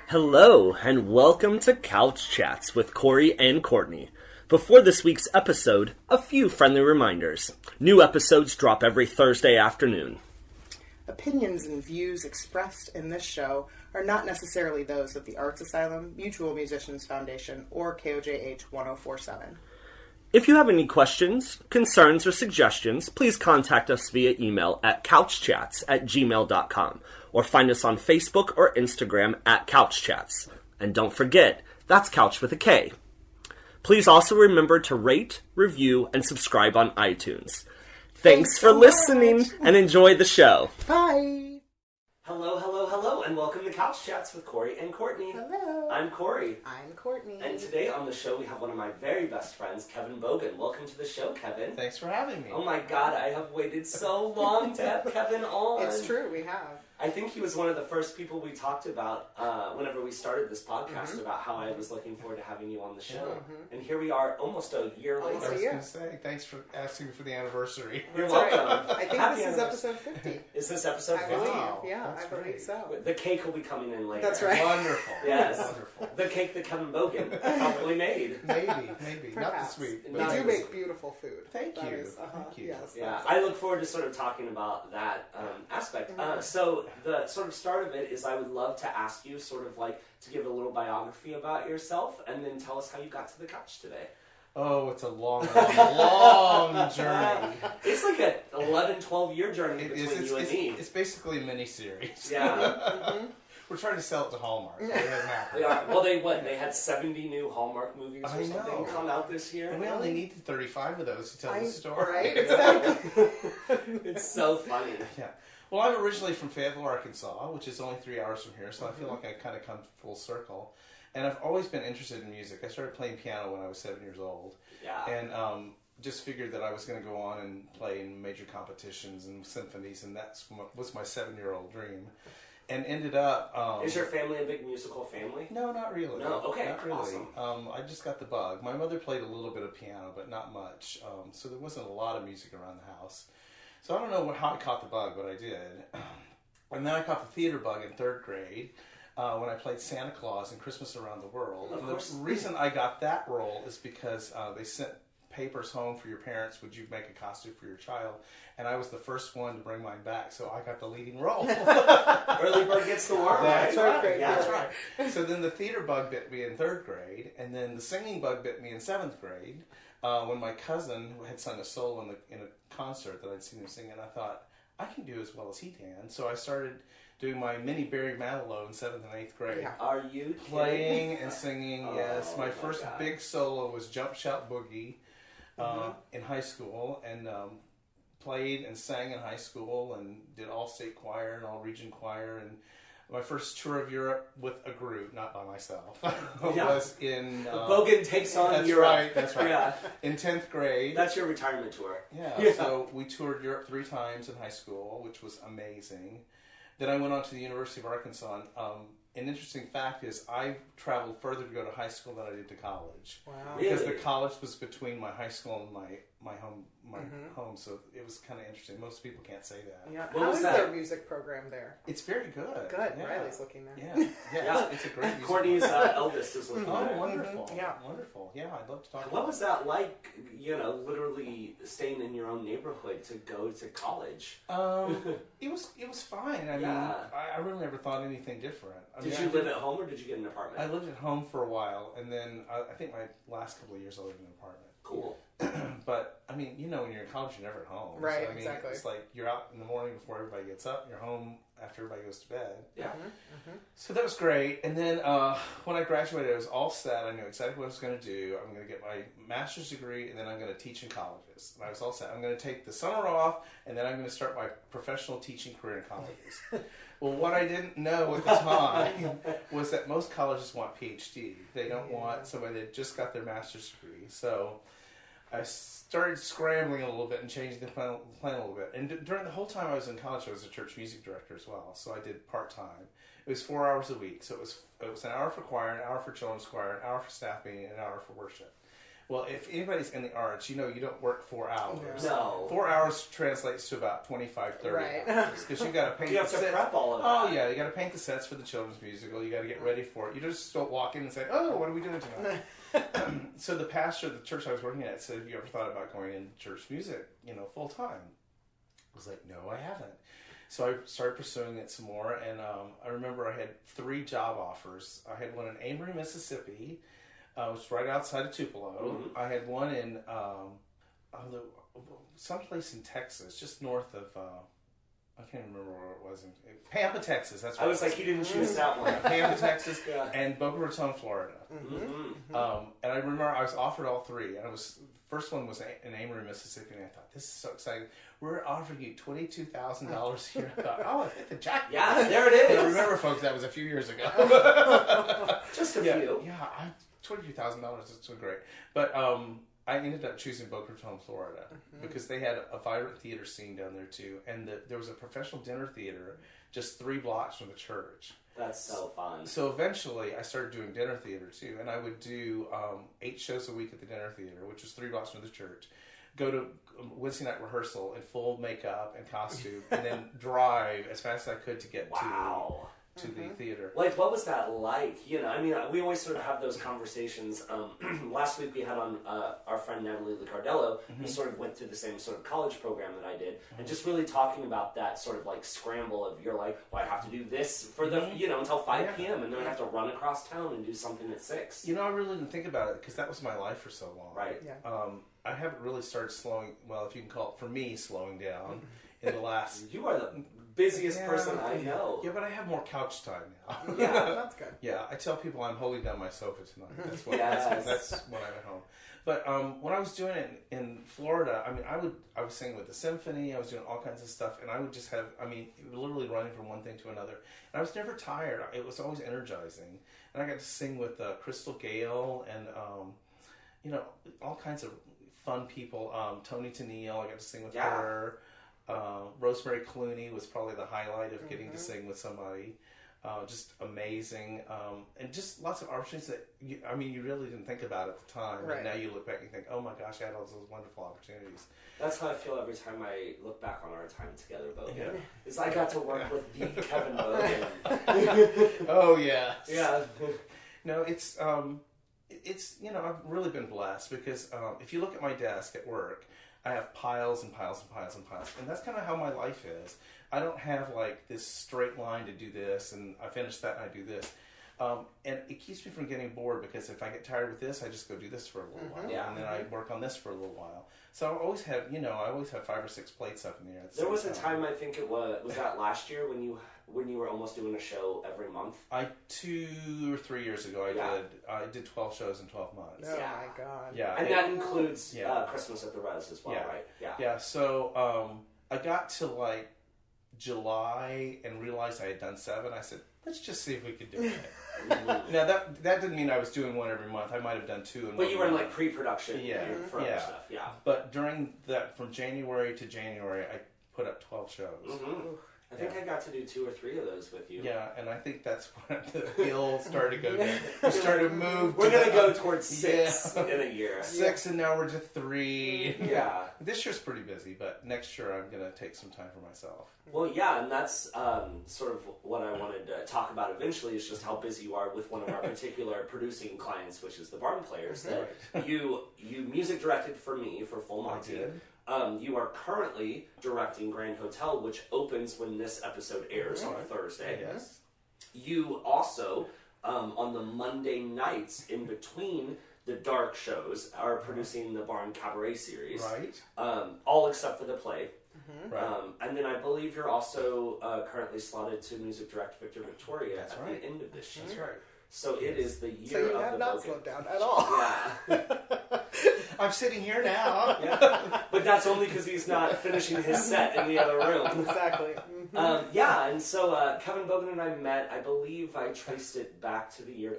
Hello, and welcome to Couch Chats with Corey and Courtney. Before this week's episode, a few friendly reminders. New episodes drop every Thursday afternoon. Opinions and views expressed in this show are not necessarily those of the Arts Asylum, Mutual Musicians Foundation, or KOJH 1047. If you have any questions, concerns, or suggestions, please contact us via email at couchchats@gmail.com or find us on Facebook or Instagram at couchchats. And don't forget, that's couch with a K. Please also remember to rate, review, and subscribe on iTunes. Thanks for listening and enjoy the show. Bye! Hello, and welcome to Couch Chats with Corey and Courtney. Hello! I'm Corey. I'm Courtney. And today on the show we have one of my very best friends, Kevin Bogan. Welcome to the show, Kevin. Thanks for having me. Oh my god, I have waited so long to have Kevin on. It's true, we have. I think he was one of the first people we talked about whenever we started this podcast about how I was looking forward to having you on the show. And here we are almost a year later. Almost I was a year. going to say, thanks for asking for the anniversary. You're That's welcome. right. I think Happy this is anniversary. episode 50. Is this episode I 50? believe, Wow, yeah, that's I believe great. so. The cake will be coming in later. That's right. Wonderful. Yes. Wonderful. The cake that Kevin Bogan probably made. Maybe. Not this Perhaps. week. We Not do this make beautiful food. Thank That you. is, Thank you. Yes, Yeah, that's- I look forward to sort of talking about that aspect. So the sort of start of it is I would love to ask you sort of like to give a little biography about yourself and then tell us how you got to the couch today. Oh, it's a long journey. It's like a 11, 12-year journey It between is, you and me. it's basically a mini-series. Yeah. We're trying to sell it to Hallmark. It hasn't happened. They are. Well, they had 70 new Hallmark movies or I something know. come out this year. And we only needed 35 of those to tell the story. Right, exactly. It's so funny. Yeah. Well, I'm originally from Fayetteville, Arkansas, which is only 3 hours from here, so I feel like I kind of come full circle. And I've always been interested in music. I started playing piano when I was 7 years old. Yeah. And just figured that I was going to go on and play in major competitions and symphonies, and that was my 7-year-old dream. And ended up... Is your family a big musical family? No, not really. No? Okay, not really. awesome. I just got the bug. My mother played a little bit of piano, but not much. So there wasn't a lot of music around the house. So I don't know how I caught the bug, but I did. And then I caught the theater bug in 3rd grade when I played Santa Claus in Christmas Around the World. Of course. The reason I got that role is because they sent papers home for your parents. Would you make a costume for your child? And I was the first one to bring mine back, so I got the leading role. Early bird gets the worm. That's right. right. Yeah. That's right. So then the theater bug bit me in 3rd grade, and then the singing bug bit me in 7th grade when my cousin had sung a solo in a concert that I'd seen him sing, and I thought, I can do as well as he can. So I started doing my mini Barry Manilow in 7th and 8th grade. Yeah. Are you Playing and singing, yes. Oh, My my first God. big solo was Jump Shout Boogie in high school, and played and sang in high school, and did all state choir and all region choir, and my first tour of Europe with a group, not by myself, was in... Bogan takes on that's Europe. right, that's right. Yeah. In 10th grade. That's your retirement tour. Yeah, so we toured Europe 3 times in high school, which was amazing. Then I went on to the University of Arkansas. An interesting fact is I traveled further to go to high school than I did to college. Wow. Because Really? the college was between my high school and my home, so it was kind of interesting. Most people can't say that. Yeah. What How was is that? their music program there? It's very good. Good. Yeah. Riley's looking there. Yeah, Yeah. It's a great music. Courtney's eldest is looking Oh, at it. wonderful. Yeah. Wonderful. Yeah, I'd love to talk What about was that like, literally staying in your own neighborhood to go to college? It was fine. I mean, Yeah. I really never thought anything different. I Did mean, you I live at home or did you get an apartment? I lived at home for a while, and then I think my last couple of years I lived in an apartment. Cool. But I mean, when you're in college, you're never at home. Right, So, I mean, exactly. It's like you're out in the morning before everybody gets up. You're home after everybody goes to bed. Yeah. So that was great. And then when I graduated, I was all set. I knew exactly what I was going to do. I'm going to get my master's degree, and then I'm going to teach in colleges. And I was all set. I'm going to take the summer off, and then I'm going to start my professional teaching career in colleges. Well, what I didn't know at the time was that most colleges want PhD. They don't want somebody that just got their master's degree. So I started scrambling a little bit and changing the plan a little bit. And during the whole time I was in college, I was a church music director as well. So I did part-time. It was 4 hours a week. So it was an hour for choir, an hour for children's choir, an hour for staff meeting, and an hour for worship. Well, if anybody's in the arts, you know you don't work 4 hours. No. 4 hours translates to about 25, 30 Right. hours. Because you got to paint You have the to sets. prep all of that. Oh, yeah. You got to paint the sets for the children's musical. You got to get ready for it. You just don't walk in and say, oh, what are we doing tonight? So the pastor of the church I was working at said, have you ever thought about going into church music, full time? I was like, no, I haven't. So I started pursuing it some more, and I remember I had 3 job offers. I had one in Amory, Mississippi, which was right outside of Tupelo. Mm-hmm. I had one in someplace in Texas, just north of, I can't remember where it was. Pampa, Texas. That's what I was like, he didn't choose that one. Pampa, Texas, Yeah. and Boca Raton, Florida. Mm-hmm. And I remember I was offered all 3, and first one was in Amory, Mississippi, and I thought, this is so exciting. We're offering you $22,000 a year. I thought, oh, I hit the jackpot. Yeah, there it is. And remember, folks, that was a few years ago. Just a yeah, few. Yeah, $22,000 is so great. But I ended up choosing Boca Raton, Florida, because they had a vibrant theater scene down there too, and there was a professional dinner theater just 3 blocks from the church. That's so fun. So eventually, I started doing dinner theater too, and I would do 8 shows a week at the dinner theater, which was 3 blocks from the church. Go to Wednesday night rehearsal in full makeup and costume, and then drive as fast as I could to get to the theater. Like, what was that like? I mean, we always sort of have those conversations. Last week we had on our friend Natalie Licardello, who sort of went through the same sort of college program that I did, and just really talking about that sort of like scramble of you're like, well, I have to do this for the, until 5 p.m. and then I have to run across town and do something at 6. I really didn't think about it because that was my life for so long. Right. Yeah. I haven't really started slowing, well, if you can call it, for me, slowing down in the last... You are the busiest person I know. Yeah, but I have more couch time now. Yeah, that's good. Yeah, I tell people I'm holding down my sofa tonight. That's when, Yes. that's when I'm at home. But when I was doing it in Florida, I mean, I was singing with the symphony, I was doing all kinds of stuff, and I would just have, literally running from one thing to another. And I was never tired. It was always energizing. And I got to sing with Crystal Gale and, all kinds of fun people. Tony Tennille, I got to sing with her. Rosemary Clooney was probably the highlight of getting to sing with somebody. Just amazing. And just lots of opportunities that, you really didn't think about at the time. Right. And now you look back and you think, oh my gosh, I had all those wonderful opportunities. That's how I feel every time I look back on our time together, Bogan. Yeah. Is I got to work with the Kevin Bogan. Oh, yeah. Yeah. No, it's I've really been blessed because if you look at my desk at work, I have piles and piles and piles and piles. And that's kind of how my life is. I don't have like this straight line to do this and I finish that and I do this. And it keeps me from getting bored because if I get tired with this, I just go do this for a little while. Yeah. And then I work on this for a little while. So I always have 5 or 6 plates up in the air. At the There was same a time, I think it was that last year when you were almost doing a show every month? 2 or 3 years ago, I did 12 shows in 12 months. Oh Yeah. my god. Yeah. And that includes Yeah. Christmas at the Res as well, Yeah. right? Yeah. Yeah, so I got to like July and realized I had done 7. I said, let's just see if we could do it. Now that didn't mean I was doing one every month. I might have done 2 in But one you were in month. like pre-production for other Yeah. stuff, yeah. But during that, from January to January, I put up 12 shows. Mm-hmm. I think I got to do 2 or 3 of those with you. Yeah, and I think that's when the hill started to go down. We started to move. We're going to go towards 6 Yeah. in a year. 6, and now we're to 3. Yeah. This year's pretty busy, but next year I'm going to take some time for myself. Well, yeah, and that's sort of what I wanted to talk about eventually is just how busy you are with one of our particular producing clients, which is the Barn Players. That you music directed for me for Full Monty. I did. You are currently directing Grand Hotel, which opens when this episode airs on Thursday. Yes. You also, on the Monday nights in between the dark shows, are producing the Barn Cabaret series. Right. All except for the play. Right. And then I believe you're also currently slotted to music direct Victor Victoria That's at right. the end of this year. That's right. So it is the year So you of have the not Bogan. slowed down at all. Yeah. I'm sitting here now. Yeah. But that's only because he's not finishing his set in the other room. Exactly. Yeah, and so Kevin Bogan and I met, I believe I traced it back to the year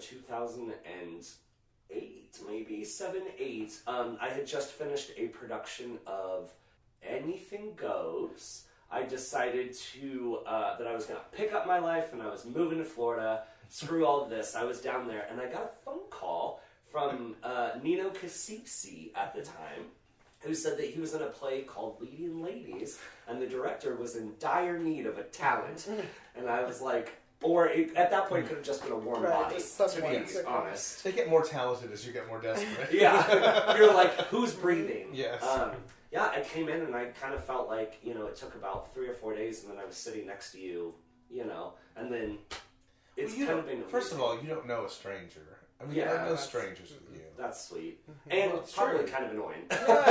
2008, maybe 7, 8. I had just finished a production of Anything Goes. I decided to that I was going to pick up my life and I was moving to Florida. Screw all of this. I was down there and I got a phone call from Nino Casipsi at the time, who said that he was in a play called Leading Ladies, and the director was in dire need of a talent. And I was like, at that point, it could have just been a warm body, to be honest. They get more talented as you get more desperate. Yeah. You're like, who's breathing? Yes. Yeah, I came in and I kind of felt like, it took about 3 or 4 days, and then I was sitting next to you, and then it's kind of been... First of all, you don't know a stranger. I mean, there are no strangers with you. That's sweet. And probably kind of annoying.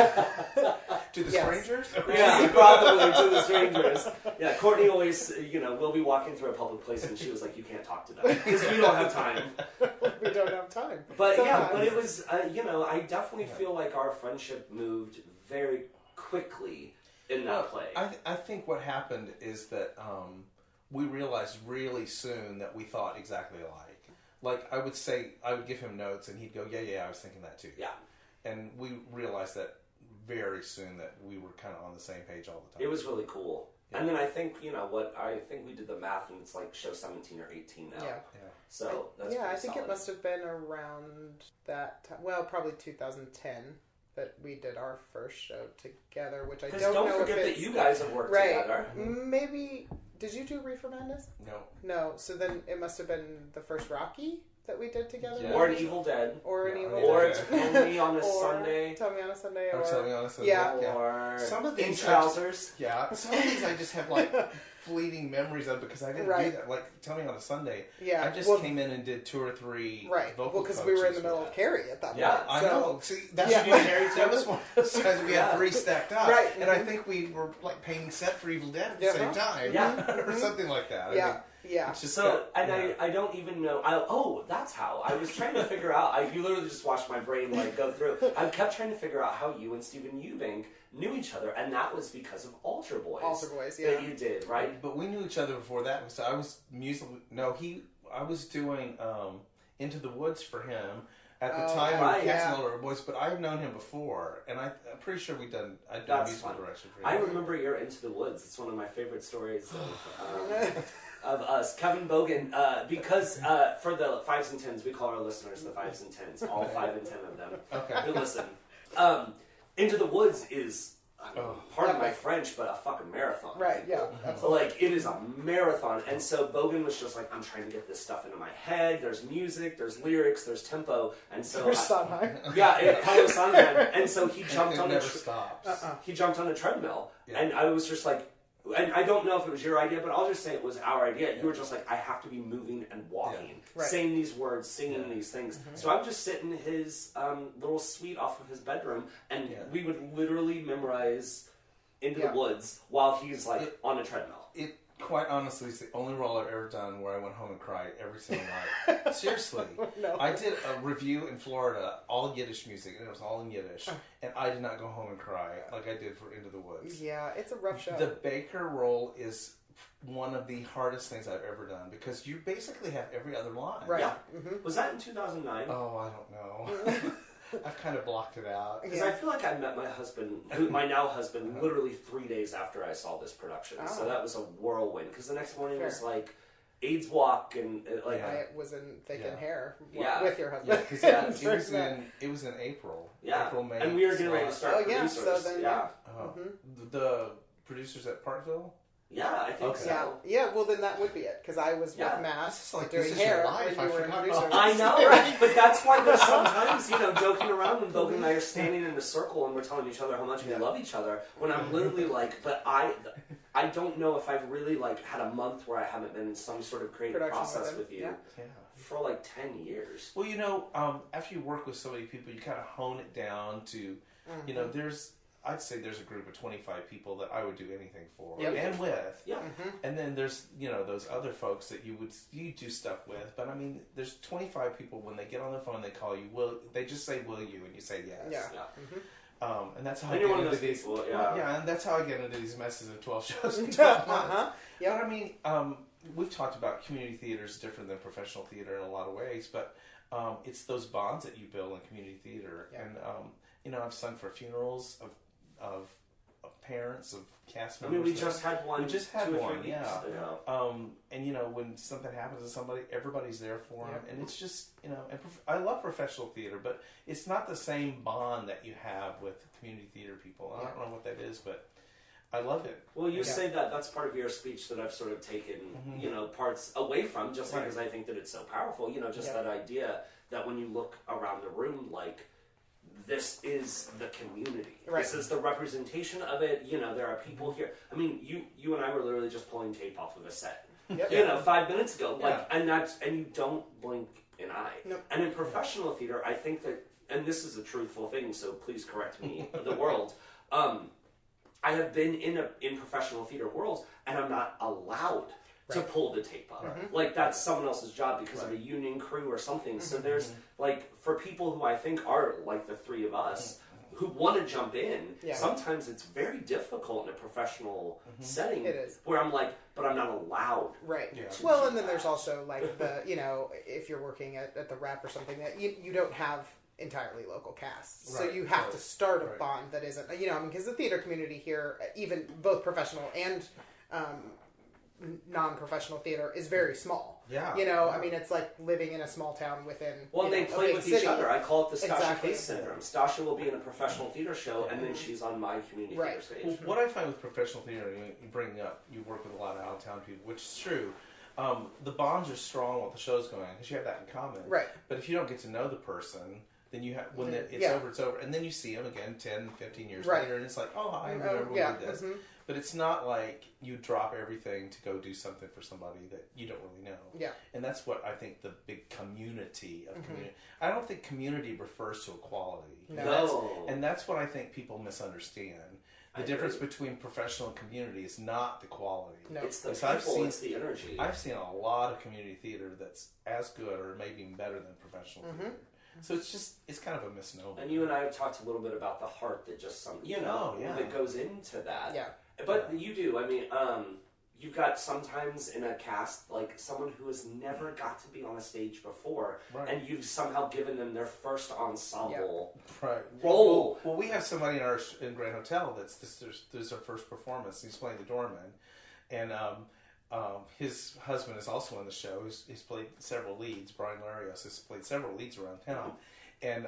To the strangers? Yeah, probably to the strangers. Yeah, Courtney always, we'll be walking through a public place and she was like, you can't talk to them. Because we don't have time. We don't have time. But but it was, I definitely feel like our friendship moved very quickly in that play. I think what happened is that we realized really soon that we thought exactly alike. Like, I would give him notes, and he'd go, yeah, I was thinking that too. Yeah. And we realized that very soon that we were kind of on the same page all the time. It was really cool. Yeah. And then I think, I think we did the math, and it's like show 17 or 18 now. Yeah. So, that's I think solid. it must have been around that time. Well, probably 2010 that we did our first show together, which I don't know if don't forget that you guys have worked together. Maybe... Did you do Reefer Madness? No. So then it must have been the first Rocky that we did together? Yeah. Or an Evil Dead. Or an Evil Dead. Or Tell Me on a Sunday. Tell Me on a Sunday. Or Tell Me on a Sunday. Yeah. Or some of these In Trousers. Some of these I just have like fleeting memories of because I didn't do that. Like Tell Me on a Sunday. Yeah. I just came in and did 2 or 3 vocal because we were in the middle of Carrie at that point. Yeah, I know. See, that's what Carrie that was one of those times we had 3 stacked up. Right. And I think we were like painting set for Evil Dead at the same time. Yeah. Or something like that. Yeah. I mean, it's just I don't even know. That's how. I was trying to figure out. You literally just watched my brain go through. I kept trying to figure out how you and Stephen Eubank knew each other, and that was because of Altar Boys. Altar Boys, yeah. That you did, right? But we knew each other before that. So I was I was doing Into the Woods for him at the time we were casting Altar Boys, but I've known him before, and I'm pretty sure I'd done musical direction for him. I remember your Into the Woods. It's one of my favorite stories of us. Kevin Bogan, because for the 5s and 10s, we call our listeners the 5s and 10s, all 5 and 10 of them. Okay. Who listen. Into the Woods is, pardon my French, but a fucking marathon. Right, yeah. So, it is a marathon. And so Bogan was just like, I'm trying to get this stuff into my head. There's music, there's lyrics, there's tempo. And so there's Sondheim. Yeah, Carlos Sondheim. And so he jumped on He jumped on a treadmill. Yeah. And I was just like, and I don't know if it was your idea, but I'll just say it was our idea. You were just like, I have to be moving and walking, saying these words, singing these things. Mm-hmm. So I would just sit in his little suite off of his bedroom, and we would literally memorize Into the Woods while he's on a treadmill. It quite honestly is the only role I've ever done where I went home and cried every single night. Seriously. No. I did a review in Florida, all Yiddish music, and it was all in Yiddish. And I did not go home and cry like I did for Into the Woods. Yeah, it's a rough show. The Baker role is one of the hardest things I've ever done because you basically have every other line. Right. Yeah. Mm-hmm. Was that in 2009? Oh, I don't know. I've kind of blocked it out. Because I feel like I met my husband, my now husband, literally 3 days after I saw this production. So that was a whirlwind. Because the next morning was AIDS walk and I was in Thick and Hair with your Yeah, husband. because it was in April. Yeah. April, May. And we were getting ready to start producers. So then, The producers at Parkville? Yeah, I think so. Yeah, well then that would be it. Because I was with Matt doing this hair is your life. when you were in producers. I know, right? But that's why there's sometimes, joking around when Bogan and I are standing in a circle and we're telling each other how much we love each other. When I'm literally but I don't know if I've really had a month where I haven't been in some sort of creative process with you for 10 years. Well, after you work with so many people, you kind of hone it down to, I'd say there's a group of 25 people that I would do anything for and with. Yeah. And then there's, those other folks that you do stuff with. But I mean, there's 25 people when they get on the phone, they call you, they just say, will you? And you say yes. Yeah. And that's how I get into these people. Yeah, and that's how I get into these messes of 12 shows in 12 months. Yeah. But I mean, we've talked about community theater is different than professional theater in a lot of ways, but it's those bonds that you build in community theater. Yeah. And, I've sung for funerals of parents of cast I members. mean, we just had one. We just had 2 or 3 one, weeks yeah. ago. And you know, when something happens to somebody, everybody's there for them, Yeah. and it's just, you know, and I love professional theater, but it's not the same bond that you have with community theater people. I don't know what that is, but I love it. Well, you say that that's part of your speech that I've sort of taken, you know, parts away from, just because I think that it's so powerful. You know, just that idea that when you look around the room, like, this is the community. Right. This is the representation of it. You know, there are people here. I mean, you and I were literally just pulling tape off of a set. Yep. You know, 5 minutes ago. Like, Yeah. and you don't blink an eye. Nope. And in professional theater, I think that, and this is a truthful thing, so please correct me, the world. I have been in professional theater worlds, and I'm not allowed to pull the tape up. Like, that's someone else's job because of a union crew or something. So there's, like, for people who I think are like the three of us, who want to jump in, sometimes it's very difficult in a professional setting. It is. Where I'm like, but I'm not allowed. Right. Yeah. Well, and then there's also like the, you know, if you're working at the Rep or something, that you don't have entirely local casts. So Right. you have to start a Right. bond that isn't, you know, I mean, because the theater community here, even both professional and non-professional theater, is very small. Yeah. You know, I mean, it's like living in a small town within. Well, you they know, a play big with city. each other. I call it the Stasha Exactly. Case syndrome. Stasha will be in a professional theater show, and then she's on my community Right. theater Well, stage. what I find with professional theater, you bring up, you work with a lot of out-of-town people, which is true. The bonds are strong while the show's going on because you have that in common. Right. But if you don't get to know the person, then you have when it's Yeah. over, it's over, and then you see them again 10, 15 years Right. later, and it's like, oh, I Oh, remember yeah, we did this. mhm. But it's not like you drop everything to go do something for somebody that you don't really know. Yeah. And that's what I think the big community of community. I don't think community refers to equality. No. And that's what I think people misunderstand. The I difference agree. between professional and community is not the quality. No. It's the Because I've people, seen- it's the energy. I've seen a lot of community theater that's as good or maybe even better than professional theater. So it's kind of a misnomer. And you and I have talked a little bit about the heart that just that goes into that. Yeah. But you do. I mean, you've got sometimes in a cast like someone who has never got to be on a stage before, Right. and you've somehow given them their first ensemble Right. role. Well, we have somebody in Grand Hotel this is their first performance. He's playing the doorman, and his husband is also on the show. He's played several leads. Brian Larios has played several leads around town, and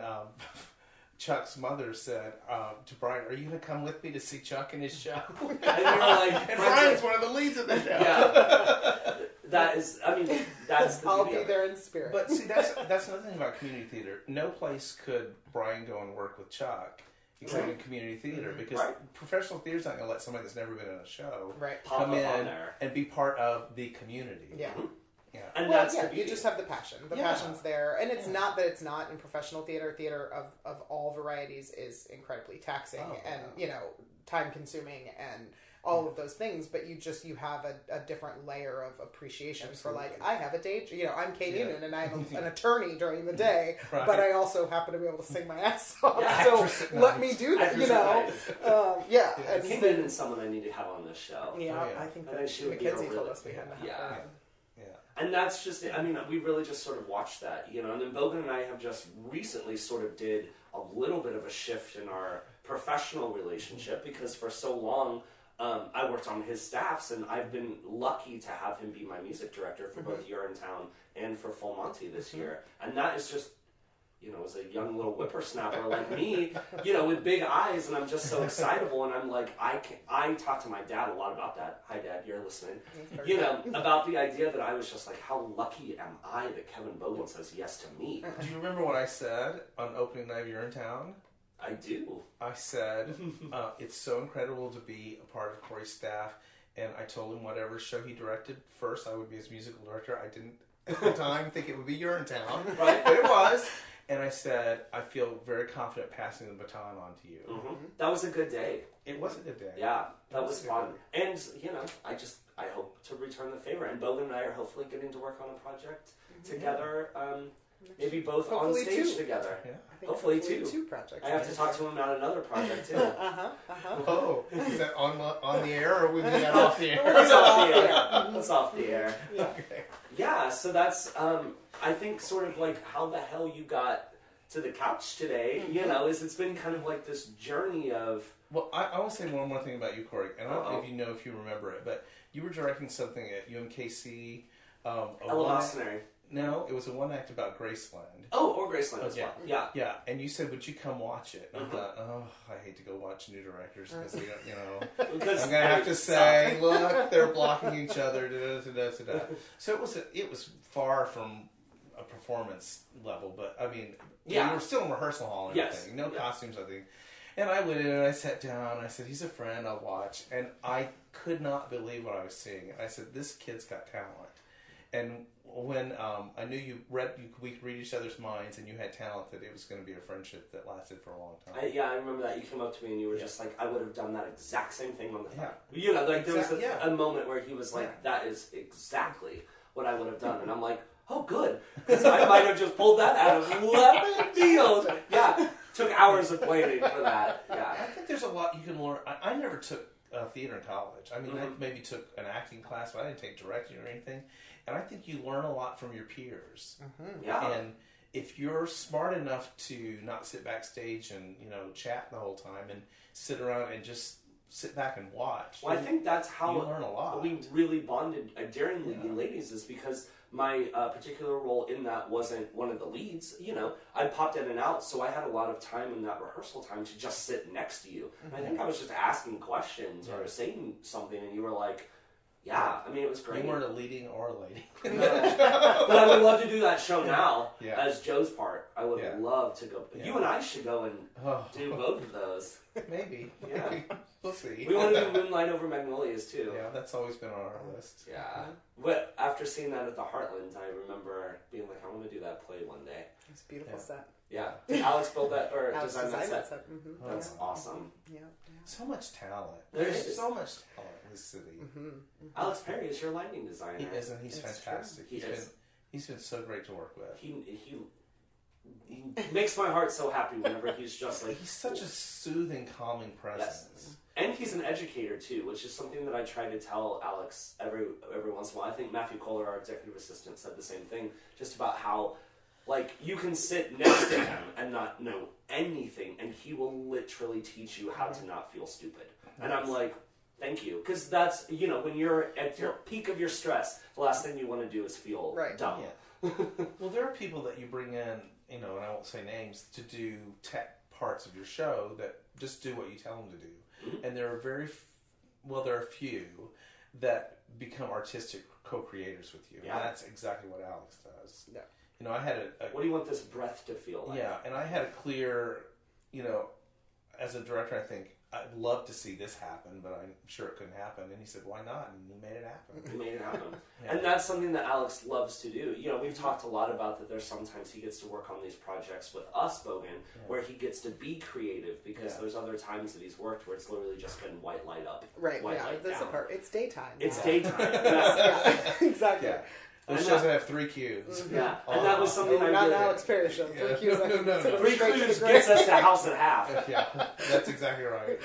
Chuck's mother said to Brian, "Are you going to come with me to see Chuck in his show?" And you're like, And Brian's one of the leads in the show. yeah. That is, I mean, that's the I'll beauty be of it. there in spirit. But see, that's another thing about community theater. No place could Brian go and work with Chuck except in community theater because Right. professional theater's not going to let somebody that's never been in a show Right. Pop come up in on there. and be part of the community. Yeah. Yeah. And Well, that's yeah, the beauty. you just have the passion. The Yeah. passion's there, and it's not that it's not in professional theater. Theater of all varieties is incredibly taxing and time consuming and all of those things. But you have a different layer of appreciation for like I have a day. I'm Kay Noonan and I'm an attorney during the day, Right. but I also happen to be able to sing my ass off. Yeah, so actress at let night. me do that. Actress at night. Yeah. Kim And Noonan is someone I need to have on this show. yeah, Oh, yeah. I think I that think she would be a Mackenzie told really- us we had to have Yeah. her. Yeah. And that's just, I mean, we really just sort of watched that, and then Bogan and I have just recently sort of did a little bit of a shift in our professional relationship because for so long, I worked on his staffs and I've been lucky to have him be my music director for both Urinetown and for Full Monty this year. And that is just, as a young little whippersnapper like me, with big eyes, and I'm just so excitable, and I'm like, I talk to my dad a lot about that. Hi, Dad, you're listening. About the idea that I was just like, how lucky am I that Kevin Bogan says yes to me? Do you remember what I said on opening night of Urinetown? I do. I said, it's so incredible to be a part of Corey's staff, and I told him whatever show he directed first, I would be his musical director. I didn't, at the time, think it would be Urinetown, Right. but it was. And I said, I feel very confident passing the baton on to you. Mm-hmm. That was a good day. It was a good day. Yeah, that was a good fun. day. And, I hope to return the favor. And Bogan and I are hopefully getting to work on a project together, maybe both Hopefully on stage two. together. Yeah. I think Hopefully two. two projects. I have to talk to him about another project, too. Oh, is that on the air, or would be that off the air? That's off the air. That's off the air. Yeah. Okay. Yeah, so that's, I think, sort of like how the hell you got to the couch today, you know, is it's been kind of like this journey of... Well, I want to say one more thing about you, Corey, and I don't know if you remember it, but you were directing something at UMKC. Eleemosynary. No, it was a one act about Graceland. Oh, or Graceland as well. Yeah. Yeah, and you said, would you come watch it? And I thought, oh, I hate to go watch new directors because they don't, you know. Because I'm going to have to say, look, they're blocking each other. So it was far from a performance level, but I mean, we were still in rehearsal hall and everything. No costumes, I think. And I went in and I sat down and I said, he's a friend, I'll watch. And I could not believe what I was seeing. I said, this kid's got talent. And when I knew we could read each other's minds and you had talent, that it was going to be a friendship that lasted for a long time. I remember that. You came up to me and you were just like, I would have done that exact same thing on the phone. You know, like there was a moment where he was like, that is exactly what I would have done. And I'm like, oh, good. Because I might have just pulled that out of left field. Yeah. Took hours of planning for that. Yeah. I think there's a lot you can learn. I never took theater in college. I mean, I maybe took an acting class, but I didn't take directing or anything. And I think you learn a lot from your peers. Yeah. And if you're smart enough to not sit backstage and, you know, chat the whole time and sit around and just sit back and watch. Well, I think that's how you learn a lot. We really bonded during Leading Ladies, is because my particular role in that wasn't one of the leads. You know, I popped in and out, so I had a lot of time in that rehearsal time to just sit next to you. And I think I was just asking questions or saying something, and you were like, yeah, I mean, it was great. You weren't a leading or a lady. But I would love to do that show now as Joe's part. I would love to go. You and I should go and do both of those. Maybe. Yeah. We'll see. We want to do Moonlight Over Magnolias, too. Yeah, that's always been on our list. Yeah. But after seeing that at the Heartland, I remember being like, I want to do that play one day. It's a beautiful set. Yeah. Did Alex build that or Alex design that set? Mm-hmm. That's awesome. Yeah. So much talent. There There's is. so much talent in this city. Alex Perry is your lighting designer. He is, and he's fantastic. He's been so great to work with. He makes my heart so happy whenever he's just like... He's such a soothing, calming presence. Yes. And he's an educator, too, which is something that I try to tell Alex every once in a while. I think Matthew Kohler, our executive assistant, said the same thing, just about how, like, you can sit next to him and not know anything, and he will literally teach you how to not feel stupid. And I'm like, thank you. Because that's, you know, when you're at your peak of your stress, the last thing you want to do is feel dumb. Yeah. Well, there are people that you bring in, you know, and I won't say names, to do tech parts of your show that just do what you tell them to do. And there are there are a few that become artistic co-creators with you. Yeah. And that's exactly what Alex does. Yeah. You know, I had what do you want this breath to feel like? Yeah, and I had a clear, you know, as a director, I think, I'd love to see this happen, but I'm sure it couldn't happen. And he said, why not? And he made it happen. He made it happen. And that's something that Alex loves to do. You know, we've talked a lot about that there's sometimes he gets to work on these projects with us, Bogan, where he gets to be creative, because there's other times that he's worked where it's literally just been white light up. Right, white light that's down. the part. It's daytime. It's daytime. Exactly. Yeah. Those shows that have 3 cues. Yeah, and that was something I not really... an Alex Perry show. 3 cues. No. 3 clues gets us to House at Half. Yeah, that's exactly right.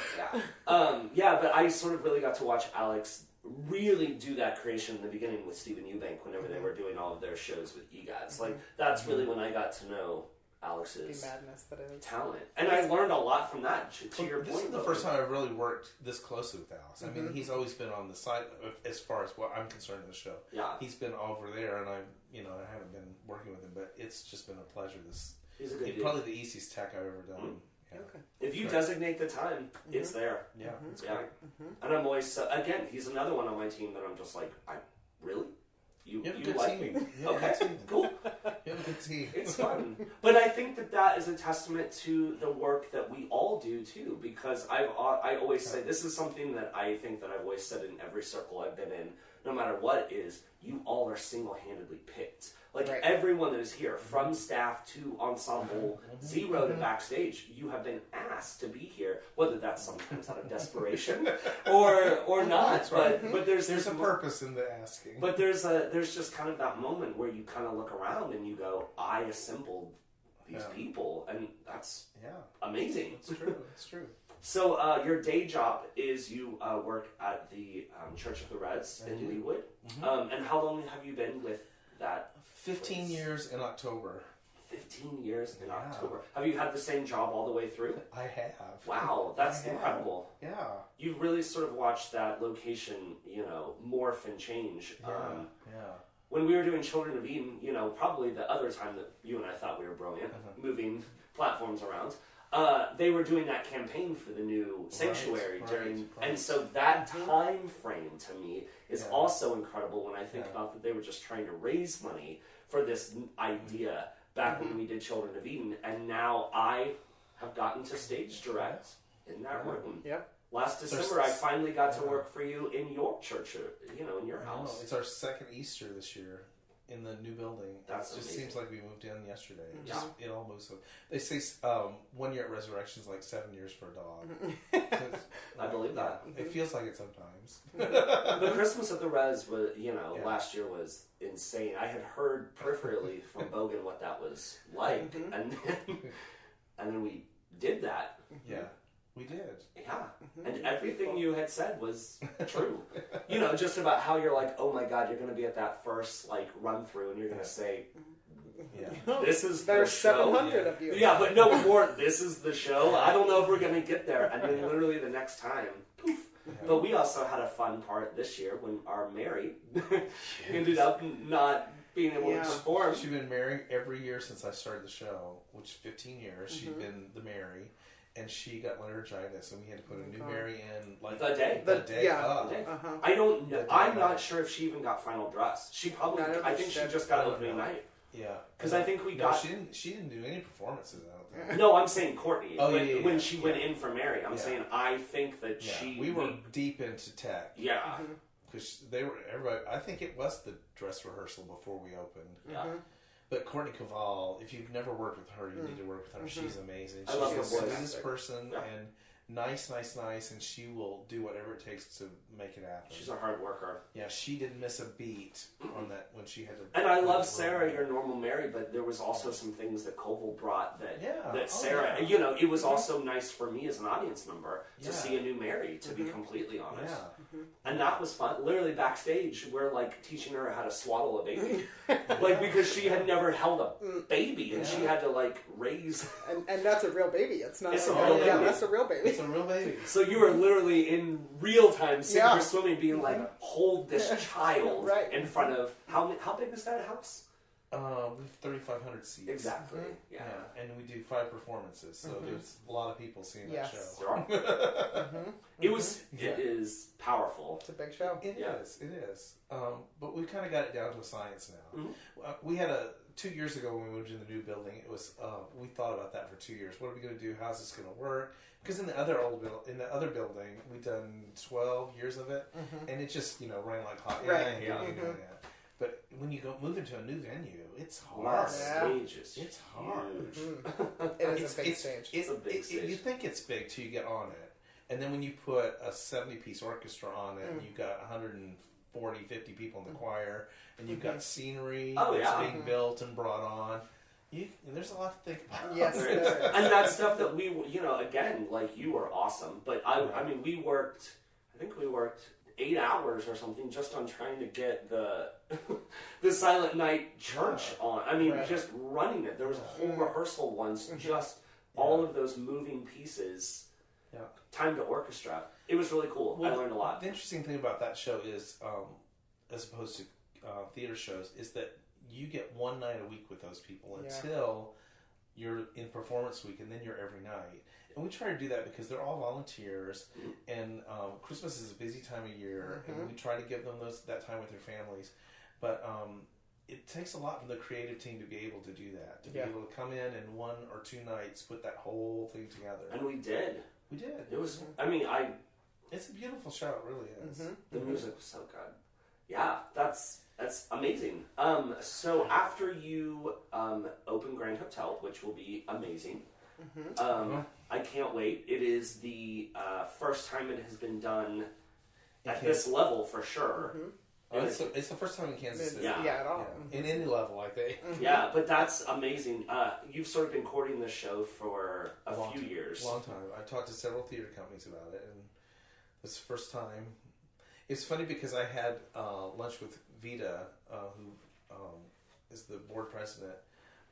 Yeah, but I sort of really got to watch Alex really do that creation in the beginning with Stephen Eubank whenever they were doing all of their shows with EGOTs. Like, that's really when I got to know Alex's talent. And I learned a lot from that, to your point. This is the first time I've really worked this closely with Alex. I mean, he's always been on the side, as far as what I'm concerned in the show. Yeah. He's been over there, and I haven't been working with him, but it's just been a pleasure. He's a good dude. Probably the easiest tech I've ever done. Yeah. Okay. If you designate the time, it's there. Yeah, it's great. Mm-hmm. And I'm always, again, he's another one on my team that I'm just like, really? You have a good like team. me? Yeah, okay, cool. You have a good team. It's fun. But I think that is a testament to the work that we all do, too, because I always say, this is something that I think that I've always said in every circle I've been in, no matter what, is you all are single-handedly picked. Like, everyone that is here, from staff to ensemble, zero to backstage, you have been asked to be here, whether that's sometimes out of desperation or not. That's right. But there's a purpose in the asking. But there's just kind of that moment where you kind of look around and you go, I assembled these people, and that's amazing. It's true. It's true. So your day job is you work at the Church of the Reds in Leawood. And how long have you been with that? 15 years in October. 15 years in Yeah. October. Have you had the same job all the way through? I have. Wow, that's I have. incredible. Yeah. You've really sort of watched that location, morph and change. Yeah. Yeah. When we were doing Children of Eden, probably the other time that you and I thought we were brilliant, moving platforms around, they were doing that campaign for the new sanctuary right. and so that time frame to me is also incredible when I think about that they were just trying to raise money for this idea back when we did Children of Eden, and now I have gotten to stage direct in that room. Yep. Last December, I finally got to work for you in your church, in your house. It's our second Easter this year in the new building. It just amazing. Seems like we moved in yesterday. It all moves. They say 1 year at Resurrection is like 7 years for a dog. I believe that. It feels like it sometimes. The Christmas at the Res was, last year was insane. I had heard peripherally from Bogan what that was like, and then we did that. Yeah. We did. Yeah. And everything you had said was true. Just about how you're like, oh my God, you're going to be at that first run through and you're going to say, this is There's the show. 700 of you. Yeah, but no more, this is the show. I don't know if we're going to get there. And then literally the next time, poof. But we also had a fun part this year when our Mary ended up not being able to perform. She's been Mary every year since I started the show, which is 15 years. She'd been the Mary. And she got laryngitis, and we had to put a new Mary in the day. The day. I don't know. I'm not sure if she even got final dress. She probably. I think she just got opening night. Yeah, because I think we got. She didn't do any performances. I don't think. No, I'm saying Courtney. When she went in for Mary, I'm saying I think that she. We were deep into tech. Yeah. Because they were everybody. I think it was the dress rehearsal before we opened. Yeah. But Courtney Cavall, if you've never worked with her, you need to work with her. She's amazing. I love her She's the voice. sweetest person and nice, and she will do whatever it takes to make it happen. She's a hard worker. Yeah, she didn't miss a beat on that when she had to. And I love Sarah, your normal Mary, but there was also some things that Koval brought that Sarah, it was also nice for me as an audience member to see a new Mary, to be completely honest. Yeah. And that was fun. Literally backstage, we're teaching her how to swaddle a baby. Because she had never held a baby and she had to raise. And that's a real baby. It's not a real baby. That's a real baby. It's a real baby. So you were literally in real time sitting swimming being hold this child in front of, how big is that house? We have 3,500 seats. Exactly. Yeah. And we do 5 performances, so there's a lot of people seeing that show. There are. It is powerful. It's a big show. It is. But we kind of got it down to a science now. We had 2 years ago when we moved in the new building, it was we thought about that for 2 years. What are we going to do? How's this going to work? Because in the other building, we've done 12 years of it, and it just ran like hot. But when you move into a new venue, it's hard. Stages. It's hard. It is a big stage. It's a big stage. You think it's big till you get on it. And then when you put a 70-piece orchestra on it, and you've got 140, 50 people in the choir, and you've got scenery that's being built and brought on, there's a lot to think about. Yes, there is. And that stuff that we, again, you were awesome. But I mean, we worked 8 hours or something just on trying to get the Silent Night church on. I mean, just running it. There was a whole rehearsal once, just all of those moving pieces. Yeah. Time to orchestra. It was really cool. I learned a lot. The interesting thing about that show is, as opposed to theater shows, is that you get one night a week with those people until you're in performance week, and then you're every night. And we try to do that because they're all volunteers, and Christmas is a busy time of year, and we try to give them that time with their families. But it takes a lot from the creative team to be able to do that, to be able to come in and 1 or 2 nights put that whole thing together. And we did. We did. It was, I mean, It's a beautiful show, it really is. The music was so good. Yeah, that's amazing. So after you open Grand Hotel, which will be amazing, I can't wait. It is the first time it has been done at this level for sure. It's the first time in Kansas City. At all. In any level, I think. Yeah, but that's amazing. You've sort of been courting this show for a few years. Long time. I talked to several theater companies about it, and this is the first time. It's funny because I had lunch with Vita, who is the board president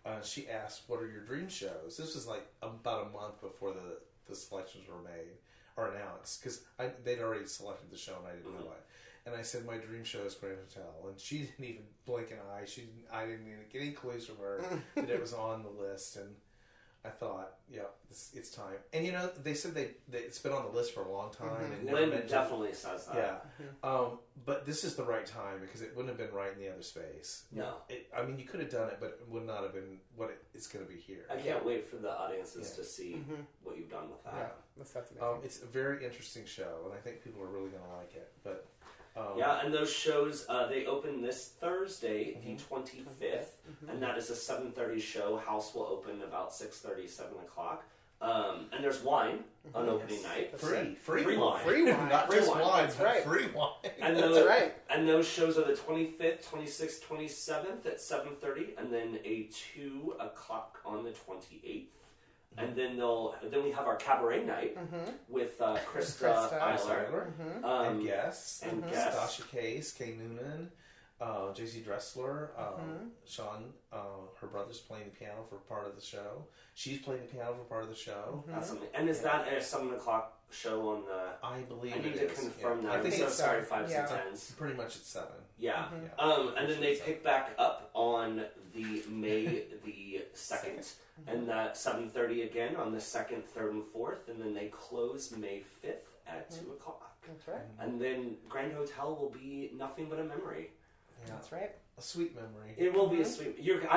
she asked, "What are your dream shows?" This was like about a month before the selections were made or announced, because they'd already selected the show and I didn't know it. And I said, "My dream show is Grand Hotel," and she didn't even blink an eye. I didn't even get any clues from her that it was on the list. And I thought, yeah, it's time. And they said it's been on the list for a long time. And never Lynn definitely says that. Yeah, but this is the right time because it wouldn't have been right in the other space. No, you could have done it, but it would not have been what it's going to be here. I can't wait for the audiences to see what you've done with that. Yeah, that's amazing. It's a very interesting show, and I think people are really going to like it. But and those shows they open this Thursday, the 25th, and that is a 7:30 show. House will open about 6:30, 7 o'clock. And there's wine on opening night. Free wine. Free wine. Not Free just wine. wine, That's but right. free wine. And That's right. And those shows are the 25th, 26th, 27th at 7:30, and then a 2 o'clock on the 28th. And then we have our cabaret night with Krista Eiler. And guests. And guests. Stasha Case, Kay Noonan, J.C. Dressler, Sean, her brother's playing the piano for part of the show. She's playing the piano for part of the show. That's something. And is that a 7 o'clock show on the... I believe I need it to is. confirm Yeah. that. I think I'm so it's sorry, 5s and 10s. pretty much at 7. Yeah. Yeah. And then they pick back up on the May the 2nd. And that 7:30 again on the 2nd, 3rd, and 4th. And then they close May 5th at 2 o'clock. That's right. And then Grand Hotel will be nothing but a memory. Yeah. That's right. A sweet memory. It will be a sweet...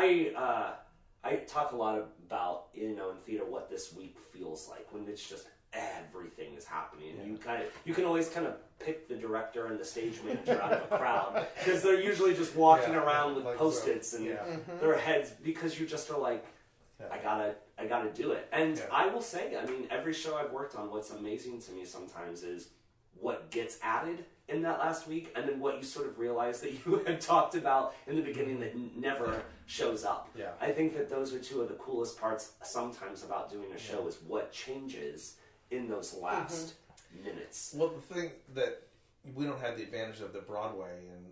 I talk a lot about, in theater, what this week feels like when it's just everything is happening. And you can always kind of pick the director and the stage manager out of a crowd because they're usually just walking around with like Post-its and their heads, because you just are like, I gotta do it. And I will say, every show I've worked on, what's amazing to me sometimes is what gets added in that last week, and then what you sort of realize that you had talked about in the beginning that never shows up. Yeah. I think that those are two of the coolest parts sometimes about doing a show is what changes in those last minutes. Well, the thing that we don't have the advantage of that Broadway and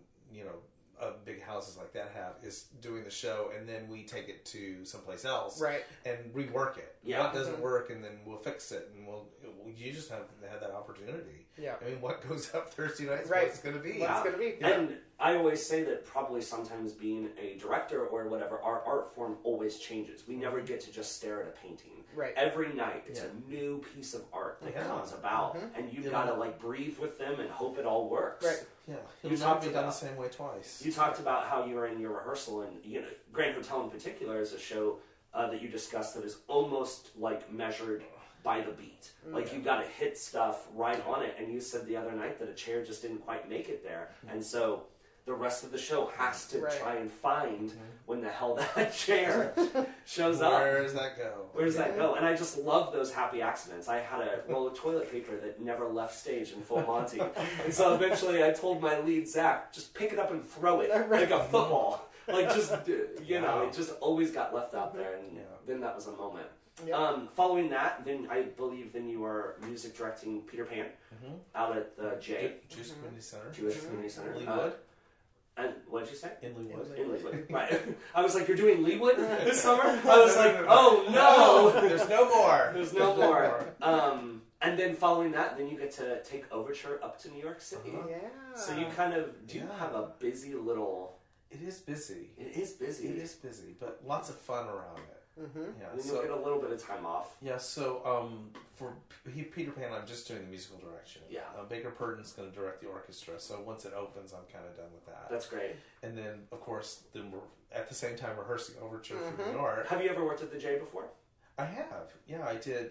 big houses like that have is doing the show and then we take it to someplace else, Right. and rework it. Yeah. What doesn't work, and then we'll fix it, and you just have to have that opportunity. Yeah. What goes up Thursday night is Right. what it's going to be. What it's going to be. And I always say that probably sometimes being a director or whatever, our art form always changes. We never get to just stare at a painting. Right. Every night, it's a new piece of art that comes about, and you've got to breathe with them and hope it all works. Right. Yeah, You it'll talked not be done the about- same way twice. You talked about how you were in your rehearsal, and Grand Hotel in particular is a show that you discussed that is almost like measured by the beat. Like you got to hit stuff right on it, and you said the other night that a chair just didn't quite make it there, and so the rest of the show has to try and find when the hell that chair shows up. Where does that go? Where does that go? And I just love those happy accidents. I had a roll of toilet paper that never left stage in Full Monty. And so eventually I told my lead, Zach, just pick it up and throw it like a football. Like just, it just always got left out there. And then that was a moment. Yeah. Following that, then I believe you were music directing Peter Pan out at the J. Jewish Community Center. Jewish Community Center. Leewood. And what did you say? In Leewood. In Leewood. Right. I was like, you're doing Leewood this summer? I was like, oh no! There's no more. There's no more. And then following that, then you get to take Overture up to New York City. Yeah. So you kind of have a busy little... It is busy. It is busy. It is busy, but lots of fun around it. Yeah, And then you'll get a little bit of time off. Yeah, so for Peter Pan, I'm just doing the musical direction. Yeah. Baker Purdon's going to direct the orchestra, so once it opens, I'm kind of done with that. That's great. And then, of course, we're at the same time rehearsing Overture for New York. Have you ever worked at the J before? I have. Yeah, I did.